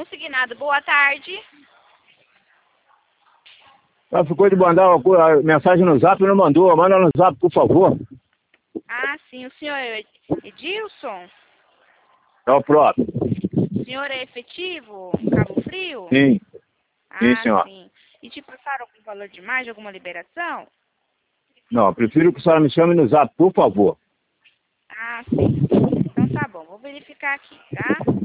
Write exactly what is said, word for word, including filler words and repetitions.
consignado. Boa tarde. Ela ficou de mandar a mensagem no zap e não mandou. Manda no zap, por favor. Ah, sim. O senhor é Edilson? É o próprio. O senhor é efetivo? Cabo Frio? Sim. Sim, Ah, senhor. sim. E te passaram algum valor de mais, alguma liberação? Não, prefiro que a senhora me chame no zap, por favor. Ah, sim. Então tá bom. Vou verificar aqui, tá?